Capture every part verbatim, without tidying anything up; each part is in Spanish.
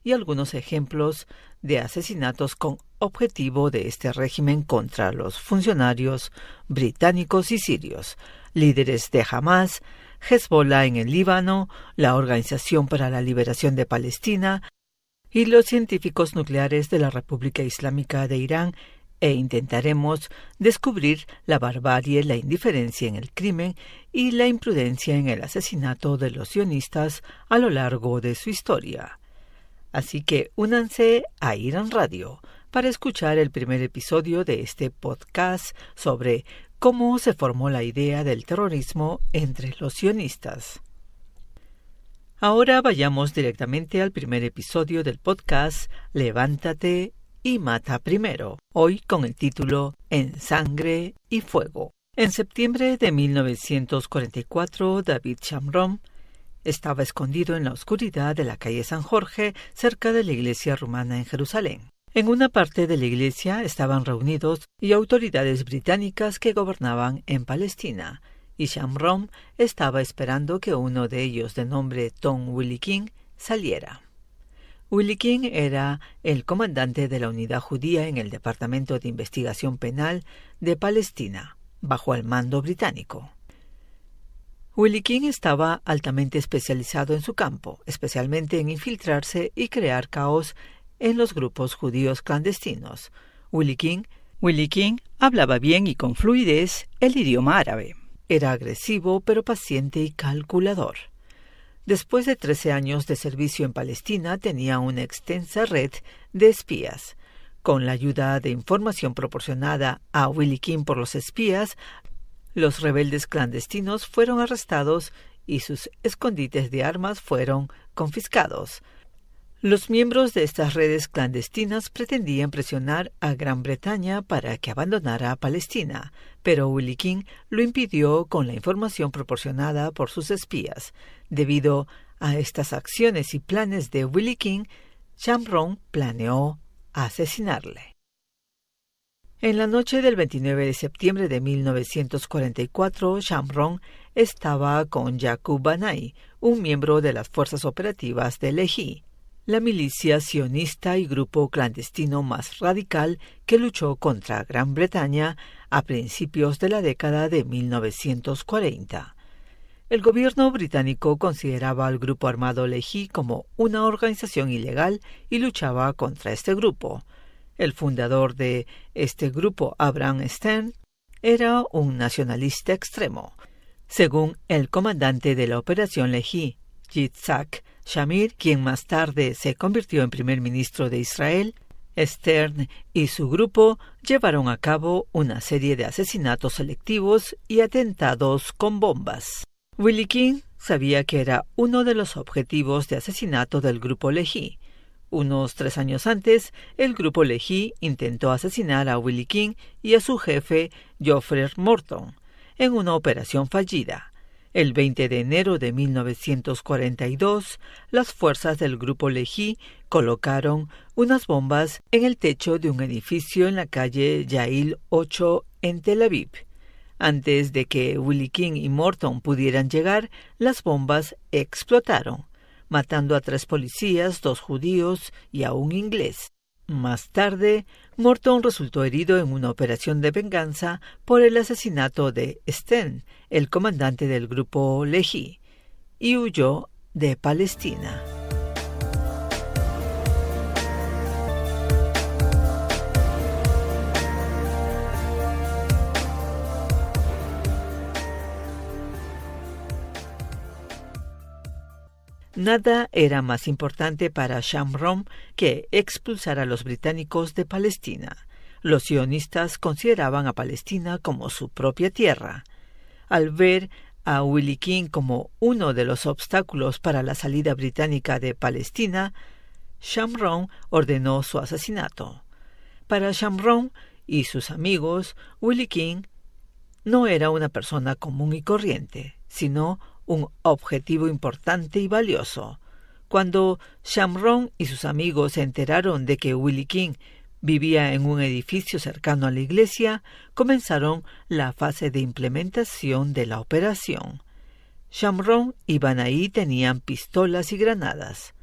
y algunos ejemplos de asesinatos con objetivo de este régimen contra los funcionarios británicos y sirios, líderes de Hamas, Hezbollah en el Líbano, la Organización para la Liberación de Palestina y los científicos nucleares de la República Islámica de Irán, e intentaremos descubrir la barbarie, la indiferencia en el crimen y la imprudencia en el asesinato de los sionistas a lo largo de su historia. Así que únanse a Irán Radio para escuchar el primer episodio de este podcast sobre cómo se formó la idea del terrorismo entre los sionistas. Ahora vayamos directamente al primer episodio del podcast Levántate y mata primero, hoy con el título En sangre y fuego. En septiembre de mil novecientos cuarenta y cuatro, David Shamron estaba escondido en la oscuridad de la calle San Jorge, cerca de la iglesia rumana en Jerusalén. En una parte de la iglesia estaban reunidos y autoridades británicas que gobernaban en Palestina, y Shamron estaba esperando que uno de ellos, de nombre Tom Willie King, saliera. Willie King era el comandante de la unidad judía en el Departamento de Investigación Penal de Palestina, bajo el mando británico. Willie King estaba altamente especializado en su campo, especialmente en infiltrarse y crear caos en los grupos judíos clandestinos. Willie King, Willie King hablaba bien y con fluidez el idioma árabe. Era agresivo pero paciente y calculador. Después de trece años de servicio en Palestina, tenía una extensa red de espías. Con la ayuda de información proporcionada a Willie King por los espías, los rebeldes clandestinos fueron arrestados y sus escondites de armas fueron confiscados. Los miembros de estas redes clandestinas pretendían presionar a Gran Bretaña para que abandonara Palestina, pero Willie King lo impidió con la información proporcionada por sus espías. Debido a estas acciones y planes de Willie King, Shamron planeó asesinarle. En la noche del veintinueve de septiembre de mil novecientos cuarenta y cuatro, Shamron estaba con Yaqub Banai, un miembro de las fuerzas operativas de Lehi, la milicia sionista y grupo clandestino más radical que luchó contra Gran Bretaña a principios de la década de mil novecientos cuarenta. El gobierno británico consideraba al grupo armado Lehi como una organización ilegal y luchaba contra este grupo. El fundador de este grupo, Abraham Stern, era un nacionalista extremo. Según el comandante de la operación Lehi, Yitzhak Shamir, quien más tarde se convirtió en primer ministro de Israel, Stern y su grupo llevaron a cabo una serie de asesinatos selectivos y atentados con bombas. Willie King sabía que era uno de los objetivos de asesinato del grupo Lehi. Unos tres años antes, el grupo Lehi intentó asesinar a Willie King y a su jefe, Geoffrey Morton, en una operación fallida. El veinte de enero de mil novecientos cuarenta y dos, las fuerzas del grupo Lehi colocaron unas bombas en el techo de un edificio en la calle Yail ocho en Tel Aviv. Antes de que Willie King y Morton pudieran llegar, las bombas explotaron, matando a tres policías, dos judíos y a un inglés. Más tarde, Morton resultó herido en una operación de venganza por el asesinato de Stern, el comandante del grupo Lehi, y huyó de Palestina. Nada era más importante para Shamron que expulsar a los británicos de Palestina. Los sionistas consideraban a Palestina como su propia tierra. Al ver a Willie King como uno de los obstáculos para la salida británica de Palestina, Shamron ordenó su asesinato. Para Shamron y sus amigos, Willie King no era una persona común y corriente, sino un objetivo importante y valioso. Cuando Shamron y sus amigos se enteraron de que Willie King vivía en un edificio cercano a la iglesia, comenzaron la fase de implementación de la operación. Shamron y Banai tenían pistolas y granadas.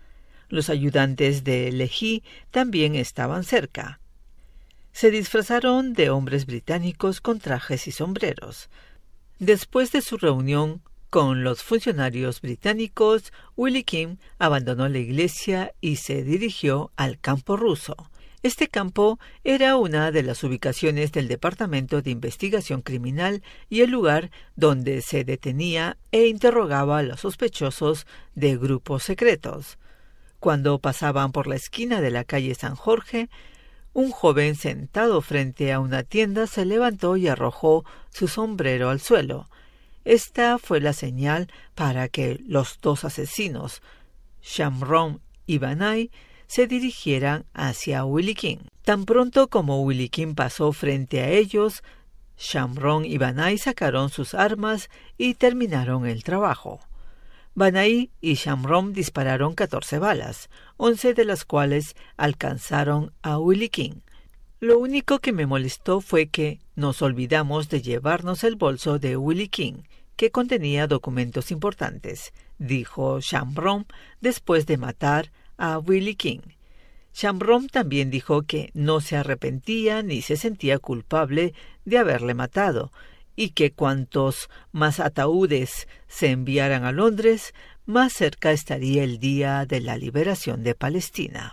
Los ayudantes de Lehi también estaban cerca. Se disfrazaron de hombres británicos con trajes y sombreros. Después de su reunión con los funcionarios británicos, Willie King abandonó la iglesia y se dirigió al campo ruso. Este campo era una de las ubicaciones del Departamento de Investigación Criminal y el lugar donde se detenía e interrogaba a los sospechosos de grupos secretos. Cuando pasaban por la esquina de la calle San Jorge, un joven sentado frente a una tienda se levantó y arrojó su sombrero al suelo. Esta fue la señal para que los dos asesinos, Shamron y Banai, se dirigieran hacia Willie King. Tan pronto como Willie King pasó frente a ellos, Shamron y Banai sacaron sus armas y terminaron el trabajo. Banai y Shamron dispararon catorce balas, once de las cuales alcanzaron a Willie King. Lo único que me molestó fue que nos olvidamos de llevarnos el bolso de Willie King, que contenía documentos importantes, dijo Shamron después de matar a Willie King. Shamron también dijo que no se arrepentía ni se sentía culpable de haberle matado, y que cuantos más ataúdes se enviaran a Londres, más cerca estaría el día de la liberación de Palestina.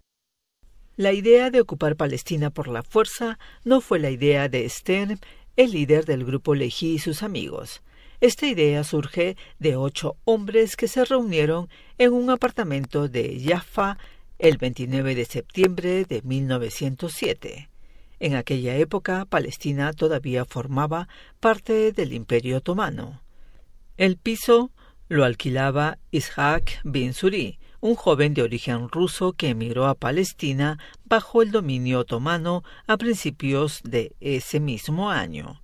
La idea de ocupar Palestina por la fuerza no fue la idea de Stern, el líder del grupo Lehi y sus amigos. Esta idea surge de ocho hombres que se reunieron en un apartamento de Jaffa el veintinueve de septiembre de mil novecientos siete. En aquella época, Palestina todavía formaba parte del Imperio Otomano. El piso lo alquilaba Ishaq bin Suri, un joven de origen ruso que emigró a Palestina bajo el dominio otomano a principios de ese mismo año.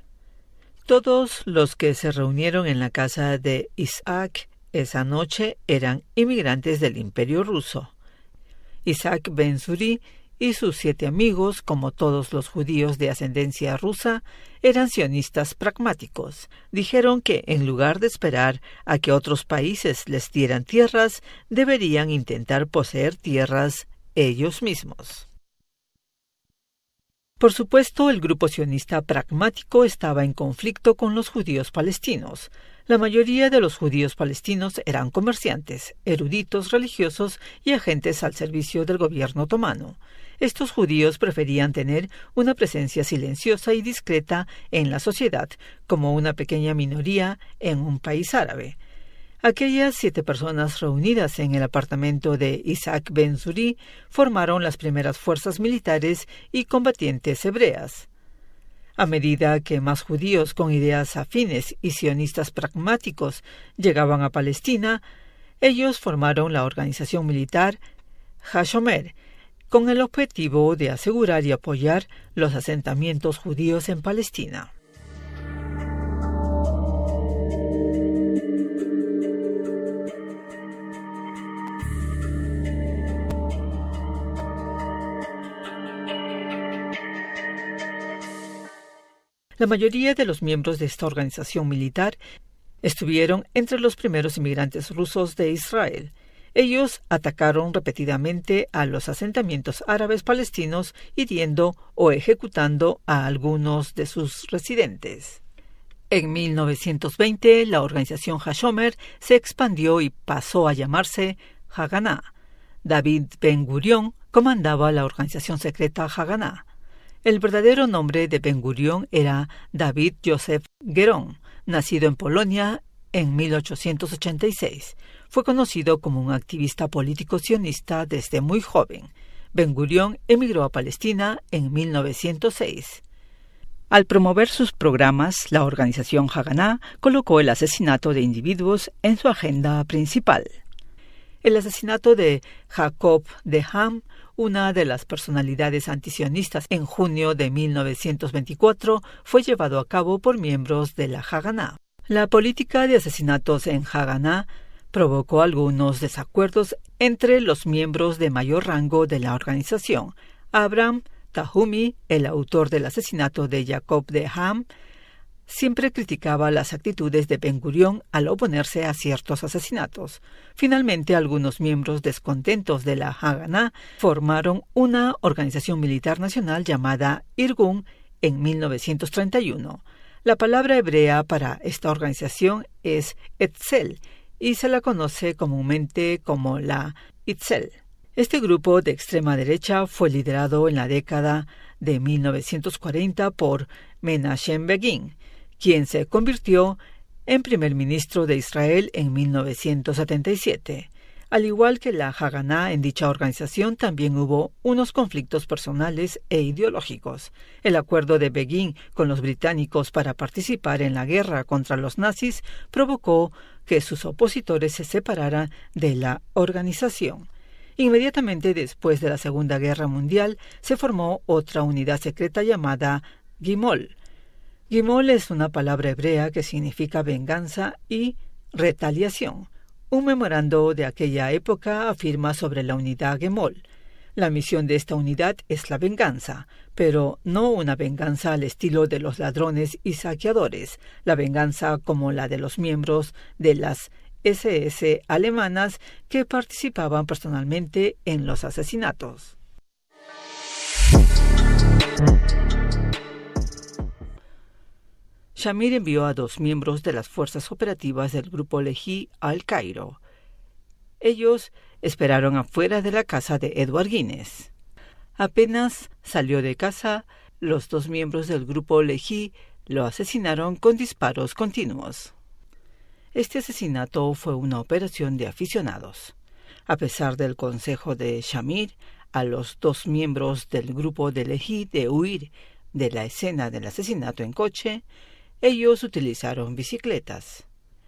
Todos los que se reunieron en la casa de Ishaq esa noche eran inmigrantes del Imperio ruso. Ishaq ben Suri y sus siete amigos, como todos los judíos de ascendencia rusa, eran sionistas pragmáticos. Dijeron que, en lugar de esperar a que otros países les dieran tierras, deberían intentar poseer tierras ellos mismos. Por supuesto, el grupo sionista pragmático estaba en conflicto con los judíos palestinos. La mayoría de los judíos palestinos eran comerciantes, eruditos religiosos y agentes al servicio del gobierno otomano. Estos judíos preferían tener una presencia silenciosa y discreta en la sociedad, como una pequeña minoría en un país árabe. Aquellas siete personas reunidas en el apartamento de Ishaq ben Suri formaron las primeras fuerzas militares y combatientes hebreas. A medida que más judíos con ideas afines y sionistas pragmáticos llegaban a Palestina, ellos formaron la organización militar Hashomer, con el objetivo de asegurar y apoyar los asentamientos judíos en Palestina. La mayoría de los miembros de esta organización militar estuvieron entre los primeros inmigrantes rusos de Israel. Ellos atacaron repetidamente a los asentamientos árabes palestinos, hiriendo o ejecutando a algunos de sus residentes. En mil novecientos veinte, la organización Hashomer se expandió y pasó a llamarse Haganá. David Ben Gurión comandaba la organización secreta Haganá. El verdadero nombre de Ben Gurión era David Joseph Geron, nacido en Polonia en mil ochocientos ochenta y seis. Fue conocido como un activista político sionista desde muy joven. Ben Gurión emigró a Palestina en mil novecientos seis. Al promover sus programas, la organización Haganá colocó el asesinato de individuos en su agenda principal. El asesinato de Jacob de Ham, una de las personalidades antisionistas, en junio de mil novecientos veinticuatro, fue llevado a cabo por miembros de la Haganá. La política de asesinatos en Haganá provocó algunos desacuerdos entre los miembros de mayor rango de la organización. Abraham Tahumi, el autor del asesinato de Jacob de Ham, siempre criticaba las actitudes de Ben-Gurión al oponerse a ciertos asesinatos. Finalmente, algunos miembros descontentos de la Haganá formaron una organización militar nacional llamada Irgun en mil novecientos treinta y uno. La palabra hebrea para esta organización es Etzel y se la conoce comúnmente como la Itzel. Este grupo de extrema derecha fue liderado en la década de mil novecientos cuarenta por Menachem Begin, quien se convirtió en primer ministro de Israel en mil novecientos setenta y siete. Al igual que la Haganá, en dicha organización también hubo unos conflictos personales e ideológicos. El acuerdo de Begin con los británicos para participar en la guerra contra los nazis provocó que sus opositores se separaran de la organización. Inmediatamente después de la Segunda Guerra Mundial se formó otra unidad secreta llamada Gimol. Gimol es una palabra hebrea que significa venganza y retaliación. Un memorando de aquella época afirma sobre la unidad Gimol: la misión de esta unidad es la venganza, pero no una venganza al estilo de los ladrones y saqueadores, la venganza como la de los miembros de las ese ese alemanas que participaban personalmente en los asesinatos. Shamir envió a dos miembros de las fuerzas operativas del grupo Lehi al Cairo. Ellos esperaron afuera de la casa de Edward Guinness. Apenas salió de casa, los dos miembros del grupo Lehi lo asesinaron con disparos continuos. Este asesinato fue una operación de aficionados. A pesar del consejo de Shamir a los dos miembros del grupo de Lehi de huir de la escena del asesinato en coche, ellos utilizaron bicicletas.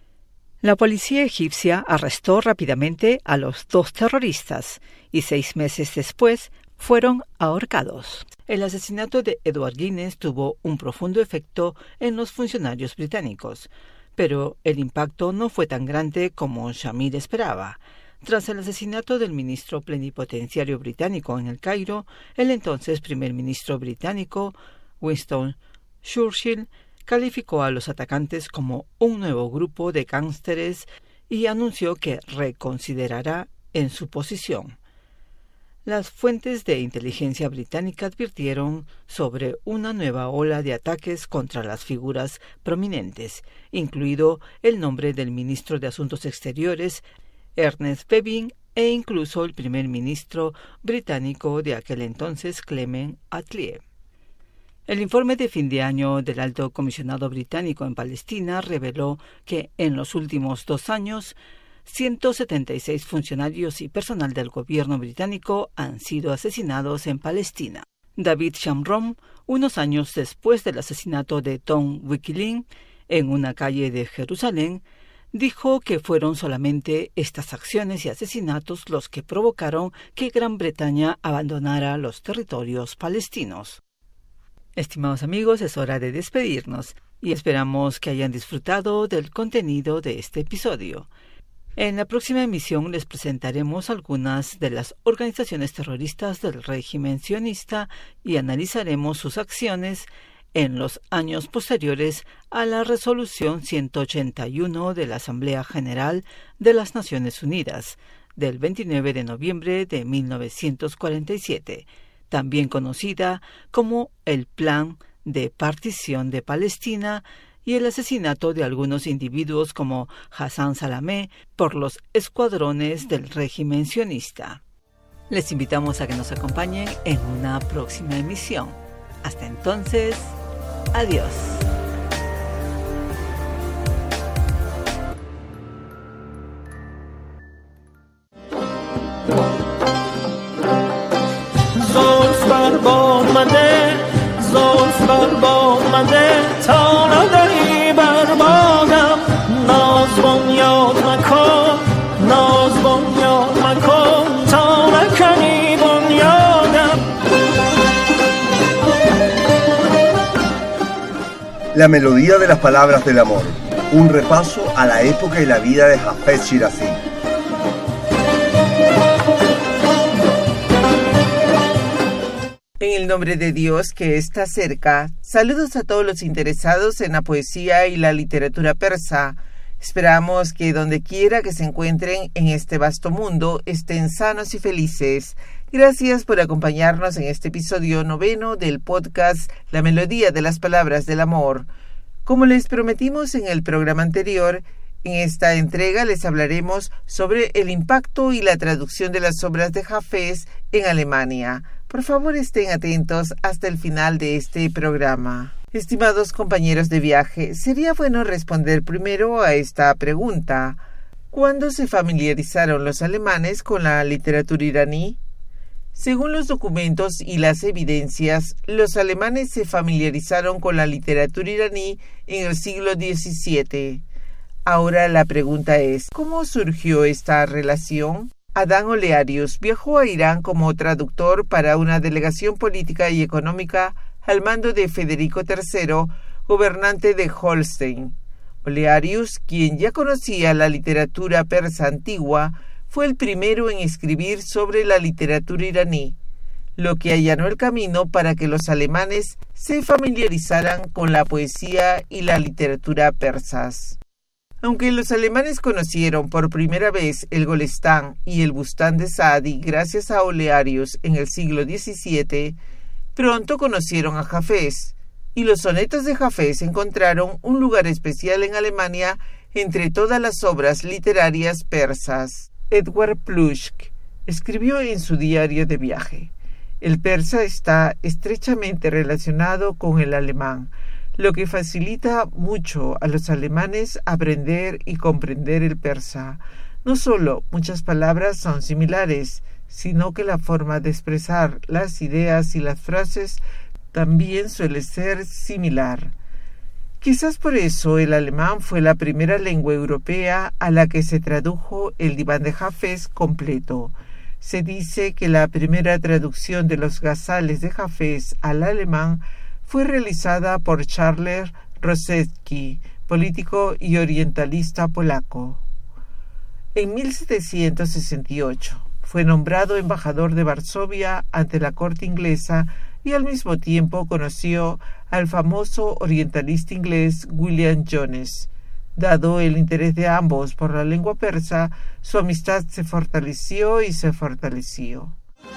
La policía egipcia arrestó rápidamente a los dos terroristas y seis meses después fueron ahorcados. El asesinato de Edward Guinness tuvo un profundo efecto en los funcionarios británicos, pero el impacto no fue tan grande como Shamir esperaba. Tras el asesinato del ministro plenipotenciario británico en el Cairo, el entonces primer ministro británico, Winston Churchill, calificó a los atacantes como un nuevo grupo de gángsteres y anunció que reconsiderará en su posición. Las fuentes de inteligencia británica advirtieron sobre una nueva ola de ataques contra las figuras prominentes, incluido el nombre del ministro de Asuntos Exteriores, Ernest Bevin, e incluso el primer ministro británico de aquel entonces, Clement Attlee. El informe de fin de año del Alto Comisionado Británico en Palestina reveló que en los últimos dos años, ciento setenta y seis funcionarios y personal del gobierno británico han sido asesinados en Palestina. David Shamron, unos años después del asesinato de Tom Wikelin en una calle de Jerusalén, dijo que fueron solamente estas acciones y asesinatos los que provocaron que Gran Bretaña abandonara los territorios palestinos. Estimados amigos, es hora de despedirnos y esperamos que hayan disfrutado del contenido de este episodio. En la próxima emisión les presentaremos algunas de las organizaciones terroristas del régimen sionista y analizaremos sus acciones en los años posteriores a la Resolución ciento ochenta y uno de la Asamblea General de las Naciones Unidas del veintinueve de noviembre de mil novecientos cuarenta y siete, también conocida como el Plan de Partición de Palestina, y el asesinato de algunos individuos como Hassan Salamé por los escuadrones del régimen sionista. Les invitamos a que nos acompañen en una próxima emisión. Hasta entonces, adiós. La melodía de las palabras del amor, un repaso a la época y la vida de Hafez Shirazi. En el nombre de Dios que está cerca, saludos a todos los interesados en la poesía y la literatura persa. Esperamos que donde quiera que se encuentren en este vasto mundo estén sanos y felices. Gracias por acompañarnos en este episodio noveno del podcast La Melodía de las Palabras del Amor. Como les prometimos en el programa anterior, en esta entrega les hablaremos sobre el impacto y la traducción de las obras de Hafez en Alemania. Por favor, estén atentos hasta el final de este programa. Estimados compañeros de viaje, sería bueno responder primero a esta pregunta. ¿Cuándo se familiarizaron los alemanes con la literatura iraní? Según los documentos y las evidencias, los alemanes se familiarizaron con la literatura iraní en el siglo diecisiete. Ahora la pregunta es, ¿cómo surgió esta relación? Adán Olearius viajó a Irán como traductor para una delegación política y económica al mando de Federico tercero, gobernante de Holstein. Olearius, quien ya conocía la literatura persa antigua, fue el primero en escribir sobre la literatura iraní, lo que allanó el camino para que los alemanes se familiarizaran con la poesía y la literatura persas. Aunque los alemanes conocieron por primera vez el Golestán y el Bustán de Saadi gracias a Olearius en el siglo diecisiete, pronto conocieron a Hafez, y los sonetos de Hafez encontraron un lugar especial en Alemania entre todas las obras literarias persas. Edward Plushk escribió en su diario de viaje: el persa está estrechamente relacionado con el alemán, lo que facilita mucho a los alemanes aprender y comprender el persa. No solo muchas palabras son similares, sino que la forma de expresar las ideas y las frases también suele ser similar. Quizás por eso el alemán fue la primera lengua europea a la que se tradujo el Diván de Hafez completo. Se dice que la primera traducción de los gazales de Hafez al alemán fue realizada por Charles Rosecki, político y orientalista polaco. En mil setecientos sesenta y ocho fue nombrado embajador de Varsovia ante la corte inglesa y al mismo tiempo conoció al famoso orientalista inglés William Jones. Dado el interés de ambos por la lengua persa, su amistad se fortaleció y se fortaleció.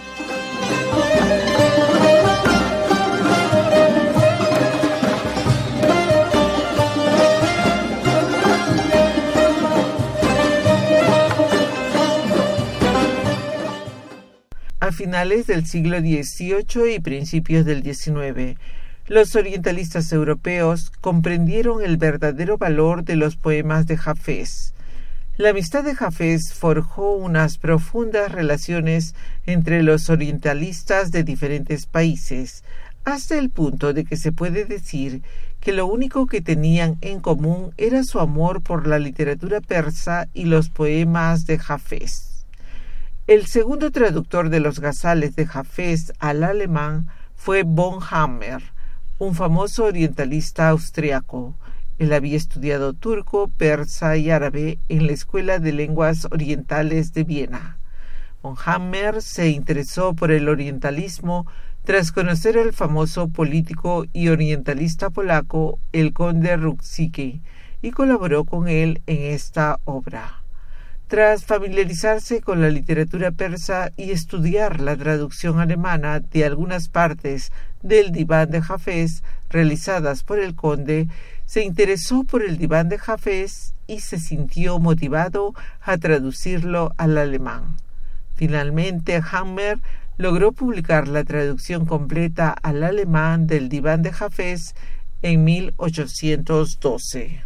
A finales del siglo dieciocho y principios del diecinueve, los orientalistas europeos comprendieron el verdadero valor de los poemas de Hafez. La amistad de Hafez forjó unas profundas relaciones entre los orientalistas de diferentes países, hasta el punto de que se puede decir que lo único que tenían en común era su amor por la literatura persa y los poemas de Hafez. El segundo traductor de los gazales de Hafez al alemán fue von Hammer, un famoso orientalista austriaco. Él había estudiado turco, persa y árabe en la Escuela de Lenguas Orientales de Viena. Von Hammer se interesó por el orientalismo tras conocer al famoso político y orientalista polaco, el conde Ruzicki, y colaboró con él en esta obra. Tras familiarizarse con la literatura persa y estudiar la traducción alemana de algunas partes del Diván de Hafez realizadas por el conde, se interesó por el Diván de Hafez y se sintió motivado a traducirlo al alemán. Finalmente, Hammer logró publicar la traducción completa al alemán del Diván de Hafez en mil ochocientos doce.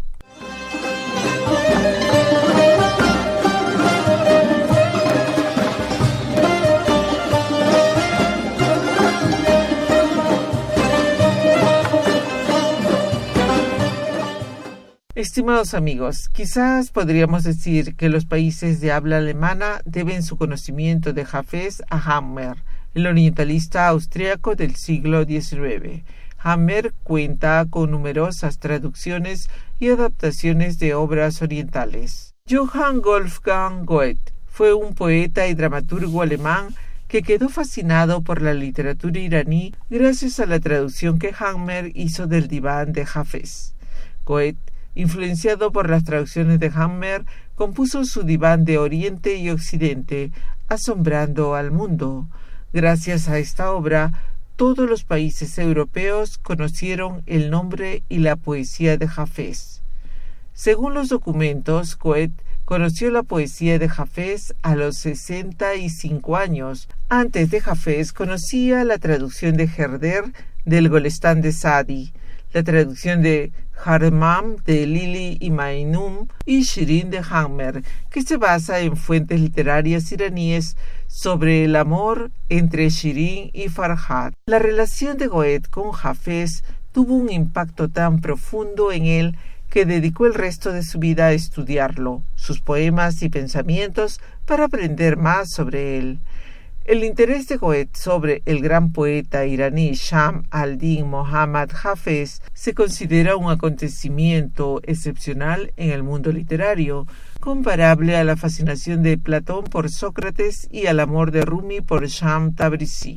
Estimados amigos, quizás podríamos decir que los países de habla alemana deben su conocimiento de Hafez a Hammer, el orientalista austríaco del siglo diecinueve. Hammer cuenta con numerosas traducciones y adaptaciones de obras orientales. Johann Wolfgang Goethe fue un poeta y dramaturgo alemán que quedó fascinado por la literatura iraní gracias a la traducción que Hammer hizo del Diván de Hafez. Goethe, influenciado por las traducciones de Hammer, compuso su Diván de Oriente y Occidente, asombrando al mundo. Gracias a esta obra, todos los países europeos conocieron el nombre y la poesía de Hafez. Según los documentos, Goethe conoció la poesía de Hafez a los sesenta y cinco años. Antes de Hafez conocía la traducción de Herder del Golestán de Saadi, la traducción de Haremam de Lili y Mainum y Shirin de Hammer, que se basa en fuentes literarias iraníes sobre el amor entre Shirin y Farhad. La relación de Goethe con Hafez tuvo un impacto tan profundo en él que dedicó el resto de su vida a estudiarlo, sus poemas y pensamientos, para aprender más sobre él. El interés de Goethe sobre el gran poeta iraní Shams al-Din Mohammad Hafez se considera un acontecimiento excepcional en el mundo literario, comparable a la fascinación de Platón por Sócrates y al amor de Rumi por Shams Tabrizi.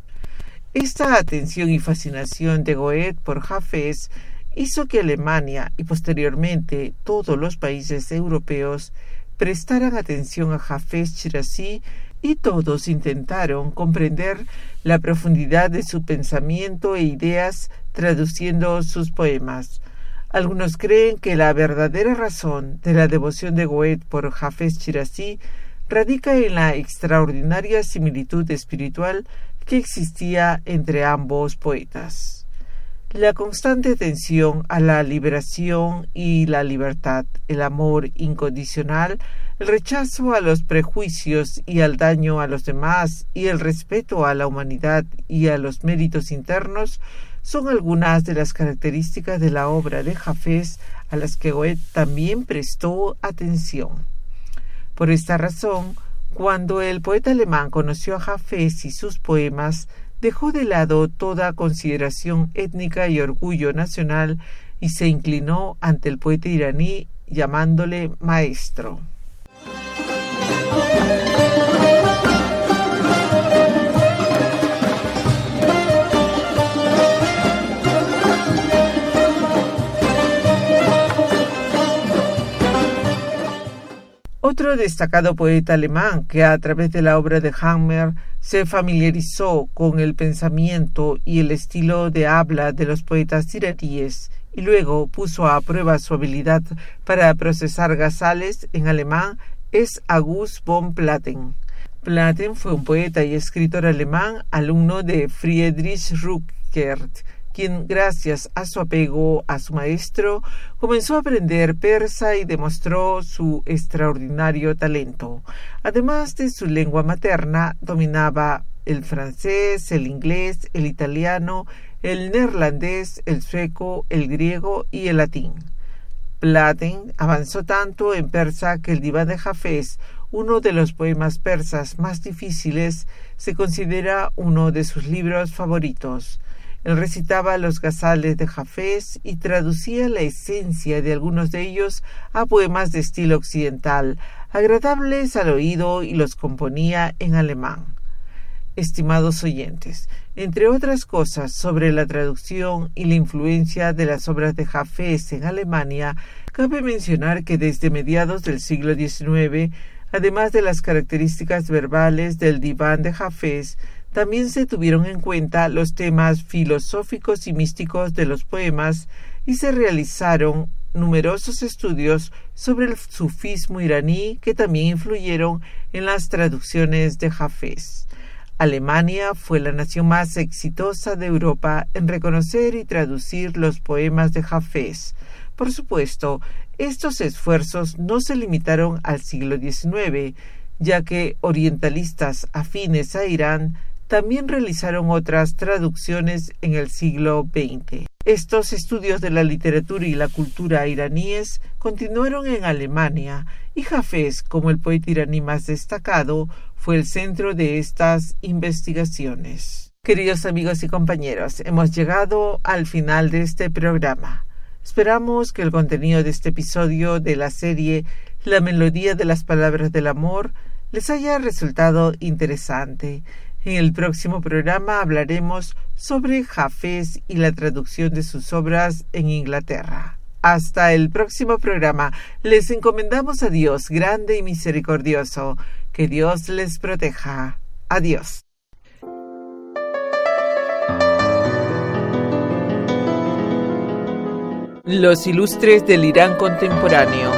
Esta atención y fascinación de Goethe por Hafez hizo que Alemania y posteriormente todos los países europeos prestaran atención a Hafez Shirazi, y todos intentaron comprender la profundidad de su pensamiento e ideas traduciendo sus poemas. Algunos creen que la verdadera razón de la devoción de Goethe por Hafez Shirazi radica en la extraordinaria similitud espiritual que existía entre ambos poetas. La constante tensión a la liberación y la libertad, el amor incondicional, el rechazo a los prejuicios y al daño a los demás y el respeto a la humanidad y a los méritos internos son algunas de las características de la obra de Hafez a las que Goethe también prestó atención. Por esta razón, cuando el poeta alemán conoció a Hafez y sus poemas, dejó de lado toda consideración étnica y orgullo nacional y se inclinó ante el poeta iraní llamándole maestro. Otro destacado poeta alemán que a través de la obra de Hammer se familiarizó con el pensamiento y el estilo de habla de los poetas iraníes y luego puso a prueba su habilidad para procesar gazales en alemán es August von Platen. Platen fue un poeta y escritor alemán, alumno de Friedrich Rückert, quien gracias a su apego a su maestro comenzó a aprender persa y demostró su extraordinario talento. Además de su lengua materna, dominaba el francés, el inglés, el italiano, el neerlandés, el sueco, el griego y el latín. Platen avanzó tanto en persa que el Diván de Hafez, uno de los poemas persas más difíciles, se considera uno de sus libros favoritos. Él recitaba los gazales de Hafez y traducía la esencia de algunos de ellos a poemas de estilo occidental, agradables al oído, y los componía en alemán. Estimados oyentes, entre otras cosas sobre la traducción y la influencia de las obras de Hafez en Alemania, cabe mencionar que desde mediados del siglo diecinueve, además de las características verbales del Diván de Hafez, también se tuvieron en cuenta los temas filosóficos y místicos de los poemas y se realizaron numerosos estudios sobre el sufismo iraní que también influyeron en las traducciones de Hafez. Alemania fue la nación más exitosa de Europa en reconocer y traducir los poemas de Hafez. Por supuesto, estos esfuerzos no se limitaron al siglo diecinueve, ya que orientalistas afines a Irán también realizaron otras traducciones en el siglo veinte. Estos estudios de la literatura y la cultura iraníes continuaron en Alemania y Hafez, como el poeta iraní más destacado, fue el centro de estas investigaciones. Queridos amigos y compañeros, hemos llegado al final de este programa. Esperamos que el contenido de este episodio de la serie La melodía de las palabras del amor les haya resultado interesante. En el próximo programa hablaremos sobre Hafez y la traducción de sus obras en Inglaterra. Hasta el próximo programa. Les encomendamos a Dios grande y misericordioso. Que Dios les proteja. Adiós. Los ilustres del Irán contemporáneo.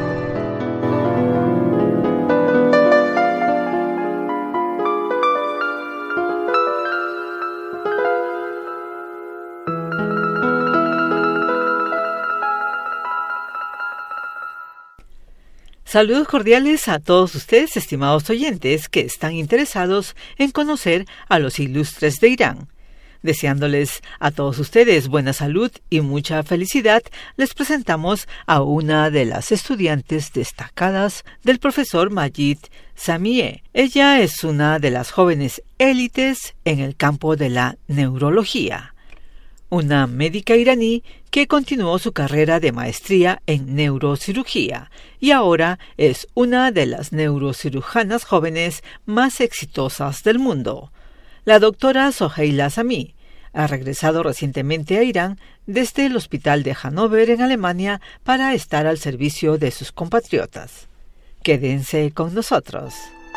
Saludos cordiales a todos ustedes, estimados oyentes, que están interesados en conocer a los ilustres de Irán. Deseándoles a todos ustedes buena salud y mucha felicidad, les presentamos a una de las estudiantes destacadas del profesor Majid Samieh. Ella es una de las jóvenes élites en el campo de la neurología. Una médica iraní que continuó su carrera de maestría en neurocirugía y ahora es una de las neurocirujanas jóvenes más exitosas del mundo. La doctora Soheila Samieh ha regresado recientemente a Irán desde el hospital de Hannover en Alemania para estar al servicio de sus compatriotas. Quédense con nosotros.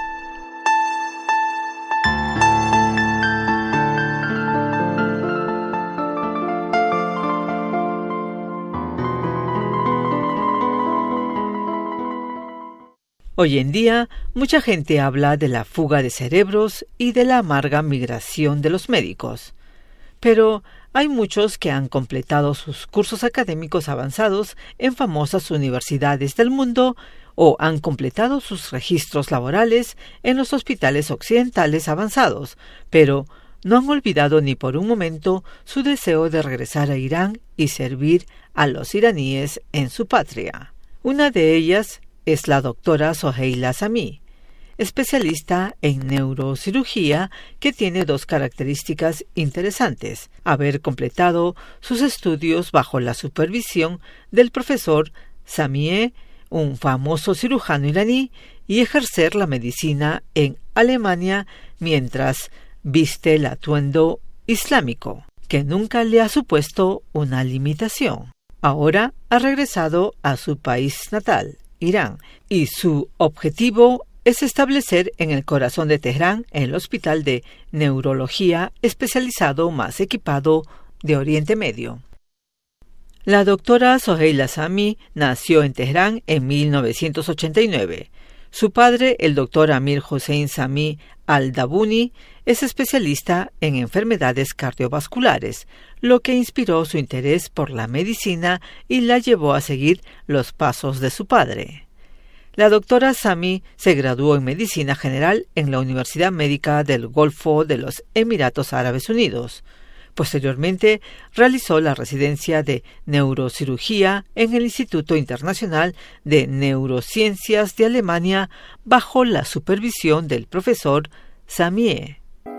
Hoy en día, mucha gente habla de la fuga de cerebros y de la amarga migración de los médicos. Pero hay muchos que han completado sus cursos académicos avanzados en famosas universidades del mundo o han completado sus registros laborales en los hospitales occidentales avanzados, pero no han olvidado ni por un momento su deseo de regresar a Irán y servir a los iraníes en su patria. Una de ellas es la doctora Soheila Samieh, especialista en neurocirugía que tiene dos características interesantes: haber completado sus estudios bajo la supervisión del profesor Samieh, un famoso cirujano iraní, y ejercer la medicina en Alemania mientras viste el atuendo islámico, que nunca le ha supuesto una limitación. Ahora ha regresado a su país natal, Irán, y su objetivo es establecer en el corazón de Teherán el hospital de neurología especializado más equipado de Oriente Medio. La doctora Soheila Samieh nació en Teherán en mil novecientos ochenta y nueve. Su padre, el doctor Amir Hossein Samieh al-Dabuni, es especialista en enfermedades cardiovasculares, lo que inspiró su interés por la medicina y la llevó a seguir los pasos de su padre. La doctora Samieh se graduó en Medicina General en la Universidad Médica del Golfo de los Emiratos Árabes Unidos. Posteriormente, realizó la residencia de neurocirugía en el Instituto Internacional de Neurociencias de Alemania bajo la supervisión del profesor Samieh.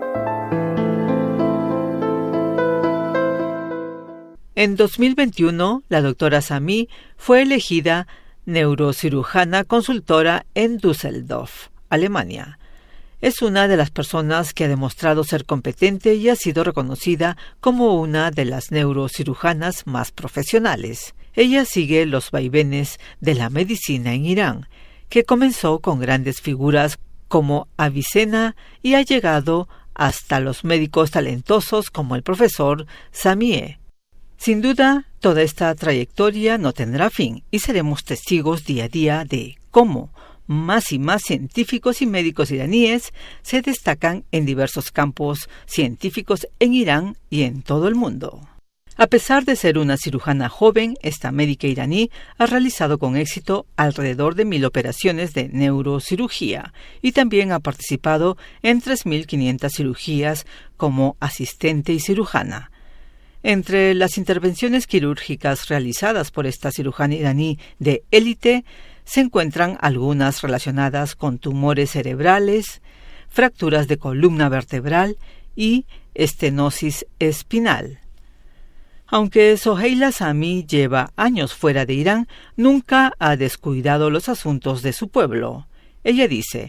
En dos mil veintiuno, la doctora Samieh fue elegida neurocirujana consultora en Düsseldorf, Alemania. Es una de las personas que ha demostrado ser competente y ha sido reconocida como una de las neurocirujanas más profesionales. Ella sigue los vaivenes de la medicina en Irán, que comenzó con grandes figuras como Avicena y ha llegado hasta los médicos talentosos como el profesor Samieh. Sin duda, toda esta trayectoria no tendrá fin y seremos testigos día a día de cómo más y más científicos y médicos iraníes se destacan en diversos campos científicos en Irán y en todo el mundo. A pesar de ser una cirujana joven, esta médica iraní ha realizado con éxito alrededor de mil operaciones de neurocirugía y también ha participado en tres mil quinientas cirugías como asistente y cirujana. Entre las intervenciones quirúrgicas realizadas por esta cirujana iraní de élite se encuentran algunas relacionadas con tumores cerebrales, fracturas de columna vertebral y estenosis espinal. Aunque Soheila Samieh lleva años fuera de Irán, nunca ha descuidado los asuntos de su pueblo. Ella dice: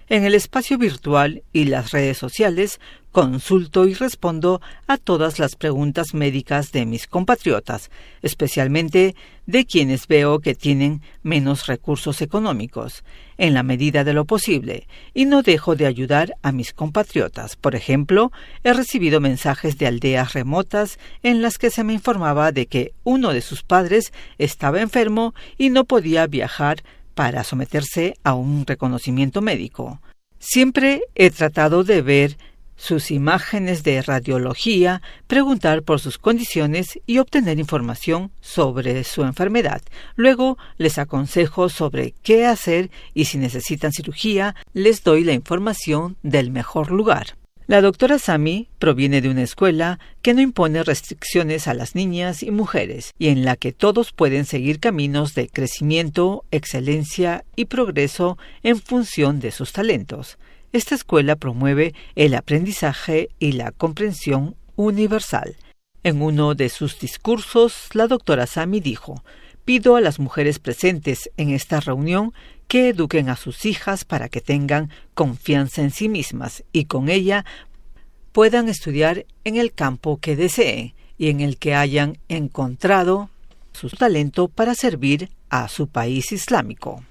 En el espacio virtual y las redes sociales consulto y respondo a todas las preguntas médicas de mis compatriotas, especialmente de quienes veo que tienen menos recursos económicos, en la medida de lo posible, y no dejo de ayudar a mis compatriotas. Por ejemplo, he recibido mensajes de aldeas remotas en las que se me informaba de que uno de sus padres estaba enfermo y no podía viajar para someterse a un reconocimiento médico. Siempre he tratado de ver sus imágenes de radiología, preguntar por sus condiciones y obtener información sobre su enfermedad. Luego les aconsejo sobre qué hacer y si necesitan cirugía, les doy la información del mejor lugar. La doctora Sami proviene de una escuela que no impone restricciones a las niñas y mujeres y en la que todos pueden seguir caminos de crecimiento, excelencia y progreso en función de sus talentos. Esta escuela promueve el aprendizaje y la comprensión universal. En uno de sus discursos, la doctora Sami dijo: «Pido a las mujeres presentes en esta reunión que eduquen a sus hijas para que tengan confianza en sí mismas y con ella puedan estudiar en el campo que deseen y en el que hayan encontrado su talento para servir a su país islámico».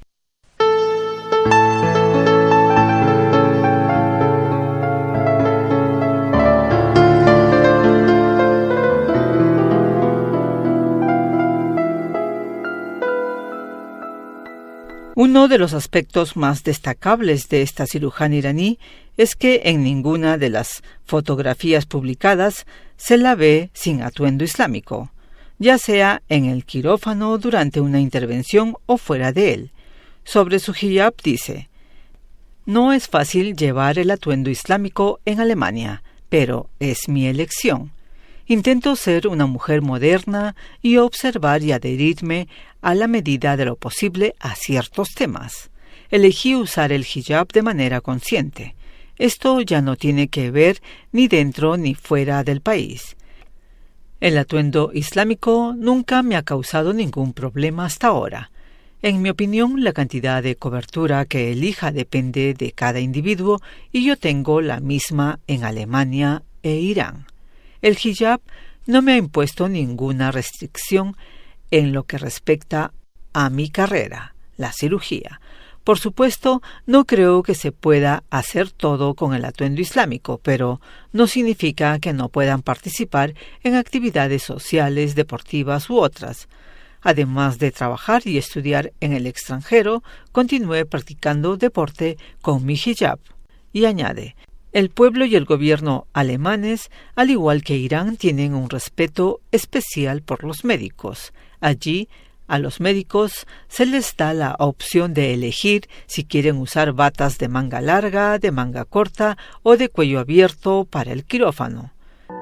Uno de los aspectos más destacables de esta cirujana iraní es que en ninguna de las fotografías publicadas se la ve sin atuendo islámico, ya sea en el quirófano durante una intervención o fuera de él. Sobre su hijab dice: «No es fácil llevar el atuendo islámico en Alemania, pero es mi elección. Intento ser una mujer moderna y observar y adherirme a la medida de lo posible a ciertos temas. Elegí usar el hijab de manera consciente. Esto ya no tiene que ver ni dentro ni fuera del país. El atuendo islámico nunca me ha causado ningún problema hasta ahora. En mi opinión, la cantidad de cobertura que elija depende de cada individuo y yo tengo la misma en Alemania e Irán. El hijab no me ha impuesto ninguna restricción en lo que respecta a mi carrera, la cirugía. Por supuesto, no creo que se pueda hacer todo con el atuendo islámico, pero no significa que no puedan participar en actividades sociales, deportivas u otras. Además de trabajar y estudiar en el extranjero, continué practicando deporte con mi hijab». Y añade: «El pueblo y el gobierno alemanes, al igual que Irán, tienen un respeto especial por los médicos. Allí, a los médicos se les da la opción de elegir si quieren usar batas de manga larga, de manga corta o de cuello abierto para el quirófano».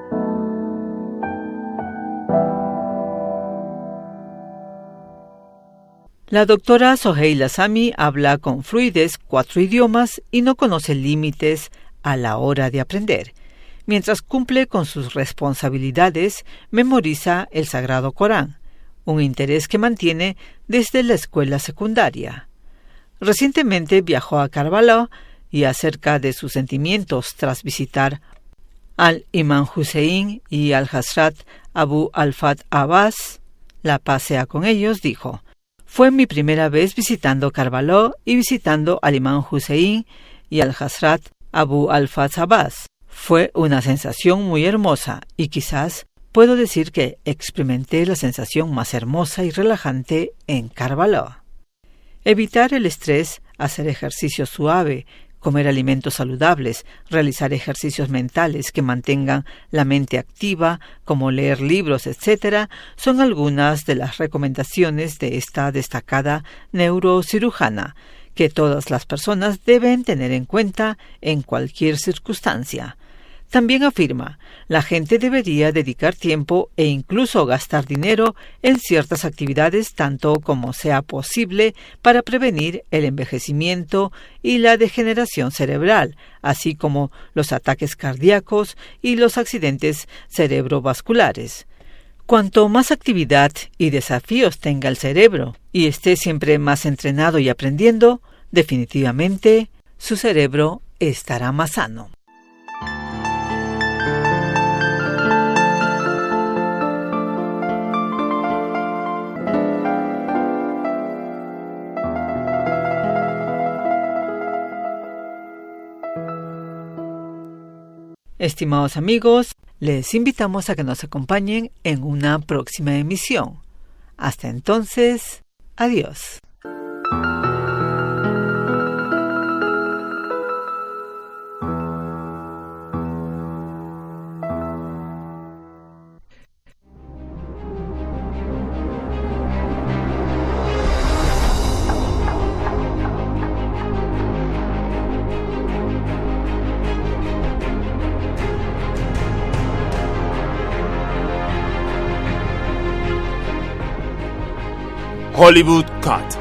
La doctora Soheila Sami habla con fluidez cuatro idiomas y no conoce límites a la hora de aprender. Mientras cumple con sus responsabilidades, memoriza el Sagrado Corán, un interés que mantiene desde la escuela secundaria. Recientemente viajó a Karbala y acerca de sus sentimientos tras visitar al Imam Hussein y al Hazrat Abu al-Fat Abbas, la paz sea con ellos, dijo: «Fue mi primera vez visitando Karbala y visitando al Imam Hussein y al Hazrat Abu al-Fat Abbas. Fue una sensación muy hermosa y quizás puedo decir que experimenté la sensación más hermosa y relajante en Karbala». Evitar el estrés, hacer ejercicio suave, comer alimentos saludables, realizar ejercicios mentales que mantengan la mente activa, como leer libros, etcétera, son algunas de las recomendaciones de esta destacada neurocirujana, que todas las personas deben tener en cuenta en cualquier circunstancia. También afirma: la gente debería dedicar tiempo e incluso gastar dinero en ciertas actividades tanto como sea posible para prevenir el envejecimiento y la degeneración cerebral, así como los ataques cardíacos y los accidentes cerebrovasculares. Cuanto más actividad y desafíos tenga el cerebro y esté siempre más entrenado y aprendiendo, definitivamente su cerebro estará más sano. Estimados amigos, les invitamos a que nos acompañen en una próxima emisión. Hasta entonces, adiós. Hollywood Cut.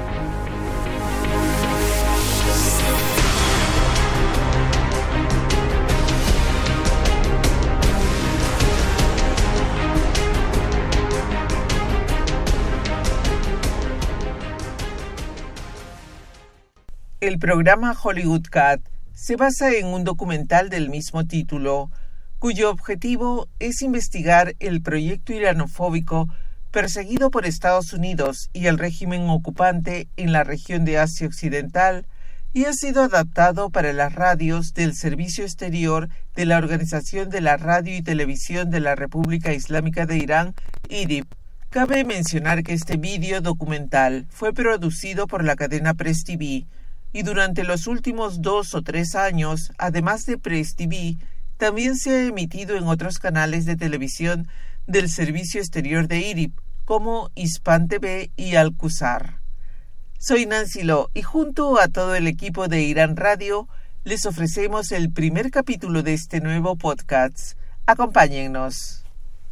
El programa Hollywood Cut se basa en un documental del mismo título, cuyo objetivo es investigar el proyecto iranofóbico perseguido por Estados Unidos y el régimen ocupante en la región de Asia Occidental, y ha sido adaptado para las radios del Servicio Exterior de la Organización de la Radio y Televisión de la República Islámica de Irán, I R I B. Cabe mencionar que este vídeo documental fue producido por la cadena Press T V, y durante los últimos dos o tres años, además de Press T V, también se ha emitido en otros canales de televisión del Servicio Exterior de I R I B, como Hispan T V y Al-Qusar. Soy Nancy Lo y junto a todo el equipo de Irán Radio les ofrecemos el primer capítulo de este nuevo podcast. Acompáñennos.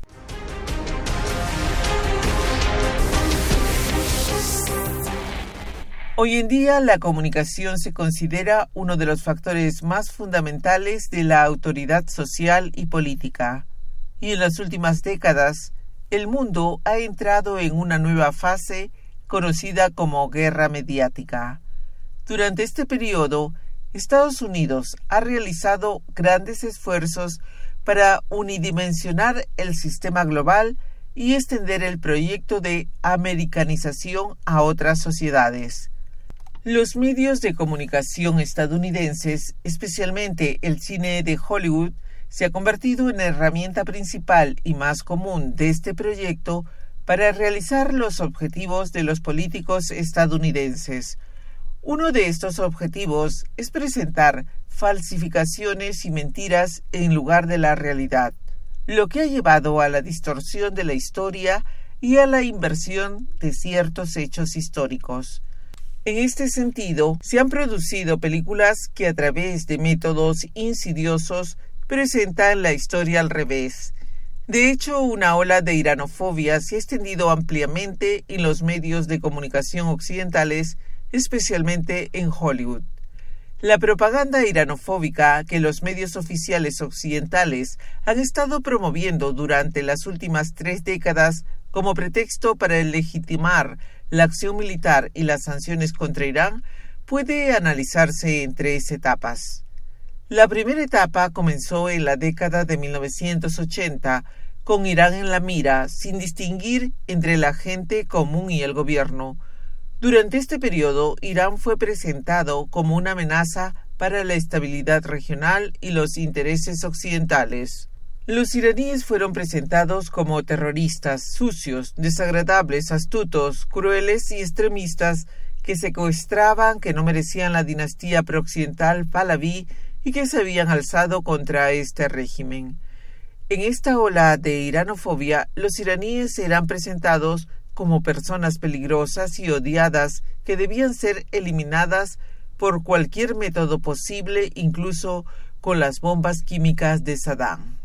Hoy en día la comunicación se considera uno de los factores más fundamentales de la autoridad social y política. Y en las últimas décadas, el mundo ha entrado en una nueva fase conocida como guerra mediática. Durante este periodo, Estados Unidos ha realizado grandes esfuerzos para unidimensionar el sistema global y extender el proyecto de americanización a otras sociedades. Los medios de comunicación estadounidenses, especialmente el cine de Hollywood, se ha convertido en la herramienta principal y más común de este proyecto para realizar los objetivos de los políticos estadounidenses. Uno de estos objetivos es presentar falsificaciones y mentiras en lugar de la realidad, lo que ha llevado a la distorsión de la historia y a la inversión de ciertos hechos históricos. En este sentido, se han producido películas que a través de métodos insidiosos presentan la historia al revés. De hecho, una ola de iranofobia se ha extendido ampliamente en los medios de comunicación occidentales, especialmente en Hollywood. La propaganda iranofóbica que los medios oficiales occidentales han estado promoviendo durante las últimas tres décadas como pretexto para legitimar la acción militar y las sanciones contra Irán puede analizarse en tres etapas. La primera etapa comenzó en la década de mil novecientos ochenta, con Irán en la mira, sin distinguir entre la gente común y el gobierno. Durante este periodo, Irán fue presentado como una amenaza para la estabilidad regional y los intereses occidentales. Los iraníes fueron presentados como terroristas, sucios, desagradables, astutos, crueles y extremistas que secuestraban, que no merecían la dinastía preoccidental Pahlaví y que se habían alzado contra este régimen. En esta ola de iranofobia, los iraníes eran presentados como personas peligrosas y odiadas que debían ser eliminadas por cualquier método posible, incluso con las bombas químicas de Saddam.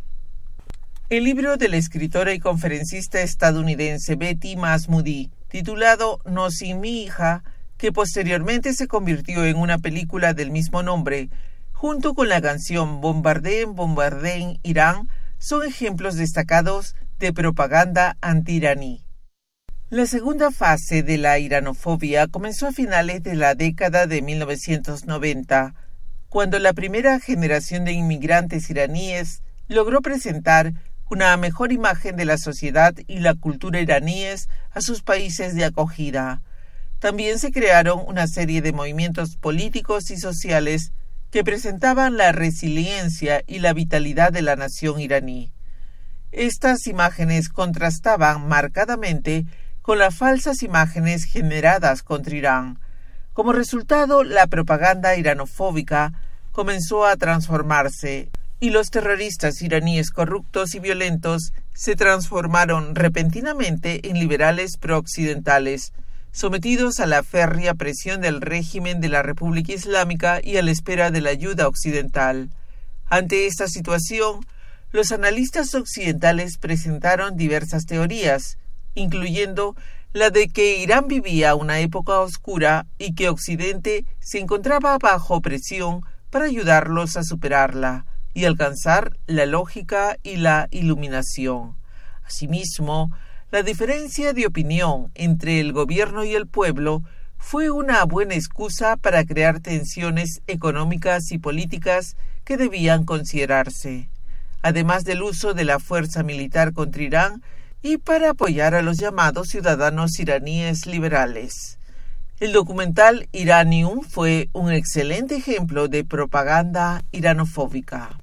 El libro de la escritora y conferencista estadounidense Betty Masmoudi, titulado No sin mi hija, que posteriormente se convirtió en una película del mismo nombre, junto con la canción Bombardeen, Bombardeen Irán, son ejemplos destacados de propaganda anti-iraní. La segunda fase de la iranofobia comenzó a finales de la década de mil novecientos noventa, cuando la primera generación de inmigrantes iraníes logró presentar una mejor imagen de la sociedad y la cultura iraníes a sus países de acogida. También se crearon una serie de movimientos políticos y sociales que presentaban la resiliencia y la vitalidad de la nación iraní. Estas imágenes contrastaban marcadamente con las falsas imágenes generadas contra Irán. Como resultado, la propaganda iranofóbica comenzó a transformarse y los terroristas iraníes corruptos y violentos se transformaron repentinamente en liberales prooccidentales, sometidos a la férrea presión del régimen de la República Islámica y a la espera de la ayuda occidental. Ante esta situación, los analistas occidentales presentaron diversas teorías, incluyendo la de que Irán vivía una época oscura y que Occidente se encontraba bajo presión para ayudarlos a superarla y alcanzar la lógica y la iluminación. Asimismo, la diferencia de opinión entre el gobierno y el pueblo fue una buena excusa para crear tensiones económicas y políticas que debían considerarse, además del uso de la fuerza militar contra Irán y para apoyar a los llamados ciudadanos iraníes liberales. El documental Iranium fue un excelente ejemplo de propaganda iranofóbica.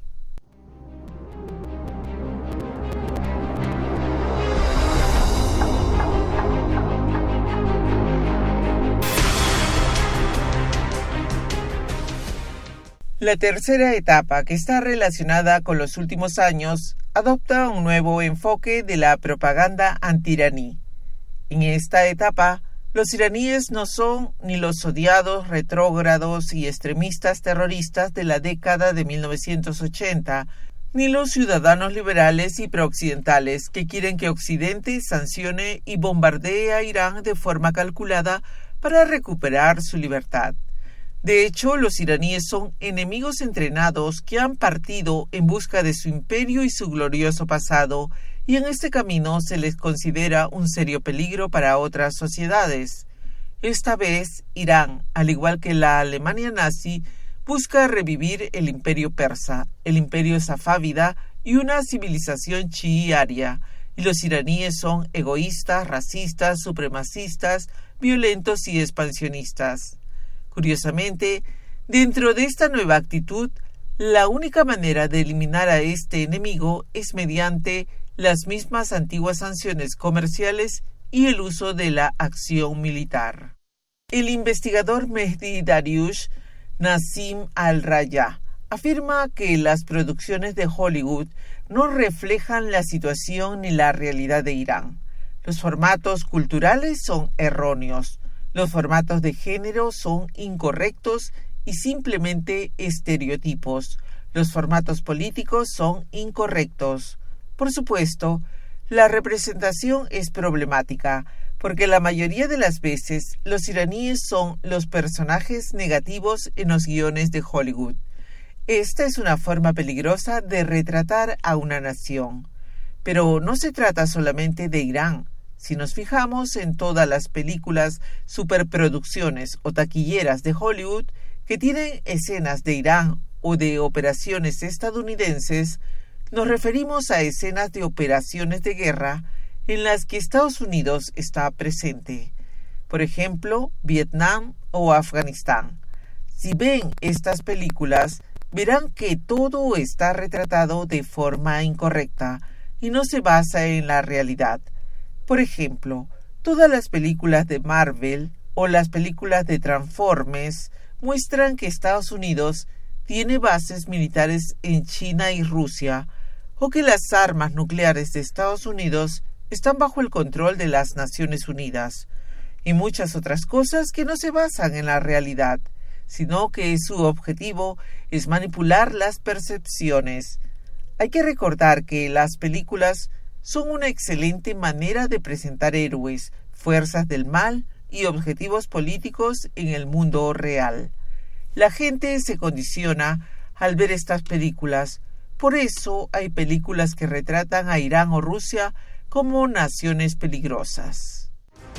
La tercera etapa, que está relacionada con los últimos años, adopta un nuevo enfoque de la propaganda anti-iraní. En esta etapa, los iraníes no son ni los odiados, retrógrados y extremistas terroristas de la década de mil novecientos ochenta, ni los ciudadanos liberales y prooccidentales que quieren que Occidente sancione y bombardee a Irán de forma calculada para recuperar su libertad. De hecho, los iraníes son enemigos entrenados que han partido en busca de su imperio y su glorioso pasado, y en este camino se les considera un serio peligro para otras sociedades. Esta vez, Irán, al igual que la Alemania nazi, busca revivir el imperio persa, el imperio safávida y una civilización chií aria, y los iraníes son egoístas, racistas, supremacistas, violentos y expansionistas. Curiosamente, dentro de esta nueva actitud, la única manera de eliminar a este enemigo es mediante las mismas antiguas sanciones comerciales y el uso de la acción militar. El investigador Mehdi Dariush Nassim al-Raya afirma que las producciones de Hollywood no reflejan la situación ni la realidad de Irán. Los formatos culturales son erróneos. Los formatos de género son incorrectos y simplemente estereotipos. Los formatos políticos son incorrectos. Por supuesto, la representación es problemática, porque la mayoría de las veces los iraníes son los personajes negativos en los guiones de Hollywood. Esta es una forma peligrosa de retratar a una nación. Pero no se trata solamente de Irán. Si nos fijamos en todas las películas superproducciones o taquilleras de Hollywood que tienen escenas de Irán o de operaciones estadounidenses, nos referimos a escenas de operaciones de guerra en las que Estados Unidos está presente. Por ejemplo, Vietnam o Afganistán. Si ven estas películas, verán que todo está retratado de forma incorrecta y no se basa en la realidad. Por ejemplo, todas las películas de Marvel o las películas de Transformers muestran que Estados Unidos tiene bases militares en China y Rusia, o que las armas nucleares de Estados Unidos están bajo el control de las Naciones Unidas, y muchas otras cosas que no se basan en la realidad, sino que su objetivo es manipular las percepciones. Hay que recordar que las películas son una excelente manera de presentar héroes, fuerzas del mal y objetivos políticos en el mundo real. La gente se condiciona al ver estas películas. Por eso hay películas que retratan a Irán o Rusia como naciones peligrosas.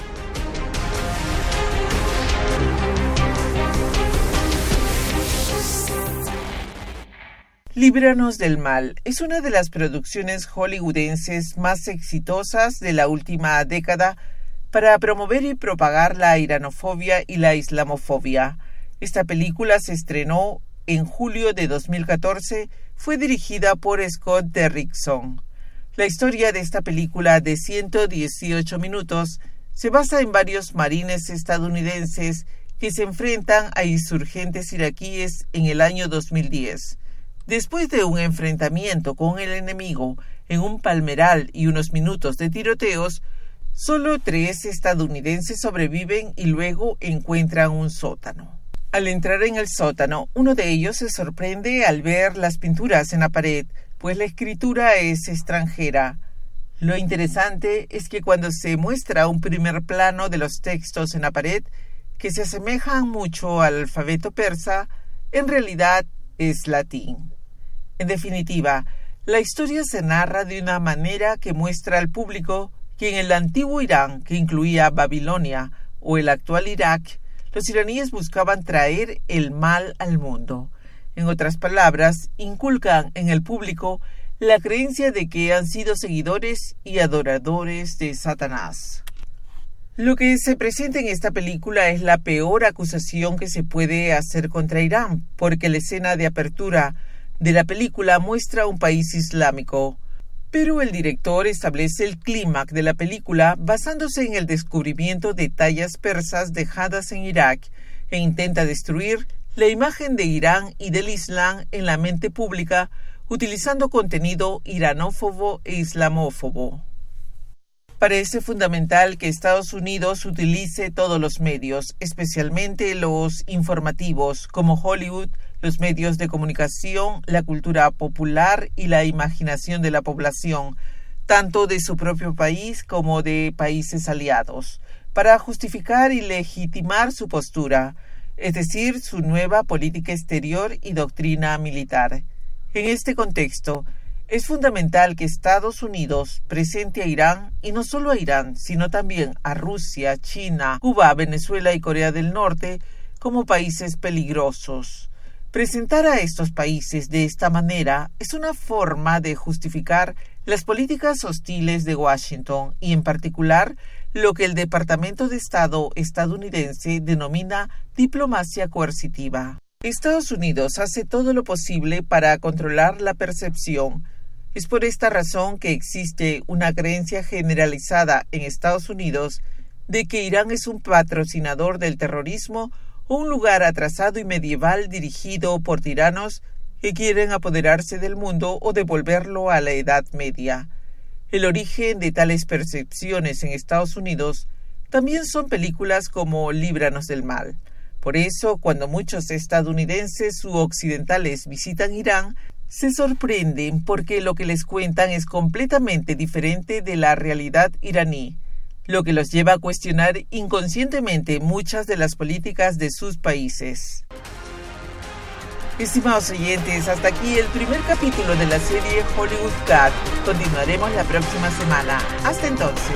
Líbranos del mal es una de las producciones hollywoodenses más exitosas de la última década para promover y propagar la iranofobia y la islamofobia. Esta película se estrenó en julio de dos mil catorce, fue dirigida por Scott Derrickson. La historia de esta película de ciento dieciocho minutos se basa en varios marines estadounidenses que se enfrentan a insurgentes iraquíes en el año dos mil diez. Después de un enfrentamiento con el enemigo en un palmeral y unos minutos de tiroteos, solo tres estadounidenses sobreviven y luego encuentran un sótano. Al entrar en el sótano, uno de ellos se sorprende al ver las pinturas en la pared, pues la escritura es extranjera. Lo interesante es que cuando se muestra un primer plano de los textos en la pared, que se asemejan mucho al alfabeto persa, en realidad es latín. En definitiva, la historia se narra de una manera que muestra al público que en el antiguo Irán, que incluía Babilonia o el actual Irak, los iraníes buscaban traer el mal al mundo. En otras palabras, inculcan en el público la creencia de que han sido seguidores y adoradores de Satanás. Lo que se presenta en esta película es la peor acusación que se puede hacer contra Irán, porque la escena de apertura de la película muestra un país islámico, pero el director establece el clímax de la película basándose en el descubrimiento de tallas persas dejadas en Irak e intenta destruir la imagen de Irán y del Islam en la mente pública utilizando contenido iranófobo e islamófobo. Parece fundamental que Estados Unidos utilice todos los medios, especialmente los informativos, como Hollywood, los medios de comunicación, la cultura popular y la imaginación de la población, tanto de su propio país como de países aliados, para justificar y legitimar su postura, es decir, su nueva política exterior y doctrina militar. En este contexto, es fundamental que Estados Unidos presente a Irán, y no solo a Irán, sino también a Rusia, China, Cuba, Venezuela y Corea del Norte, como países peligrosos. Presentar a estos países de esta manera es una forma de justificar las políticas hostiles de Washington y, en particular, lo que el Departamento de Estado estadounidense denomina diplomacia coercitiva. Estados Unidos hace todo lo posible para controlar la percepción. Es por esta razón que existe una creencia generalizada en Estados Unidos de que Irán es un patrocinador del terrorismo o un lugar atrasado y medieval dirigido por tiranos que quieren apoderarse del mundo o devolverlo a la Edad Media. El origen de tales percepciones en Estados Unidos también son películas como Líbranos del mal. Por eso, cuando muchos estadounidenses u occidentales visitan Irán, se sorprenden porque lo que les cuentan es completamente diferente de la realidad iraní, lo que los lleva a cuestionar inconscientemente muchas de las políticas de sus países. Estimados oyentes, hasta aquí el primer capítulo de la serie Hollywood Cat. Continuaremos la próxima semana. Hasta entonces.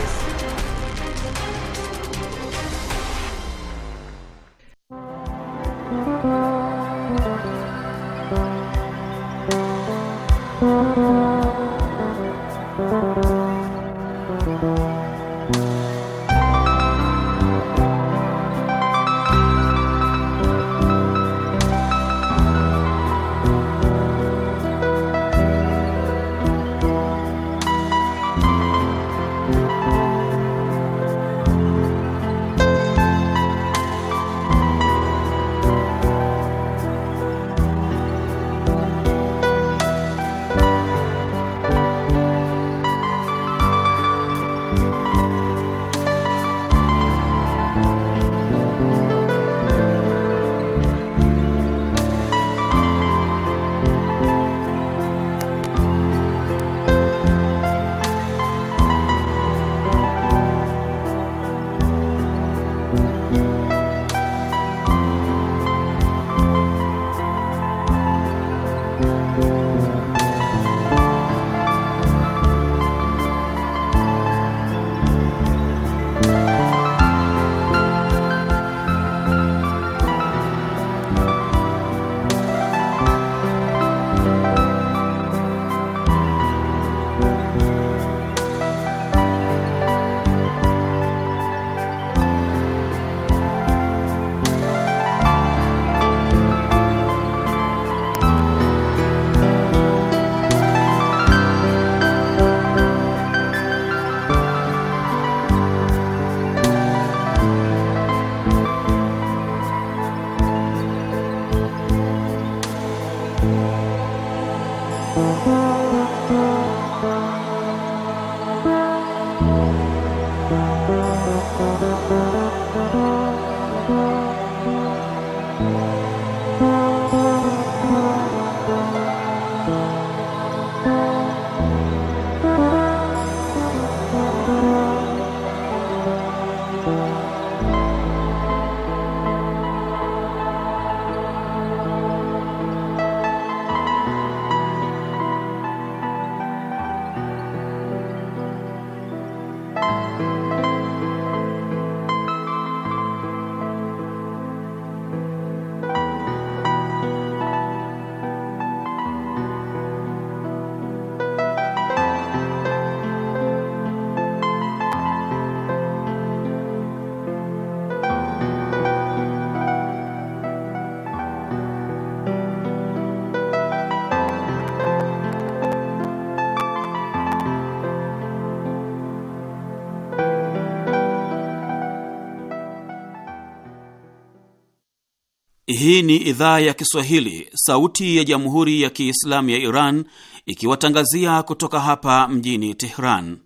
Hii ni idhaa ya Kiswahili, sauti ya Jamhuri ya Kiislamu ya Iran, ikiwatangazia kutoka hapa mjini Tehran.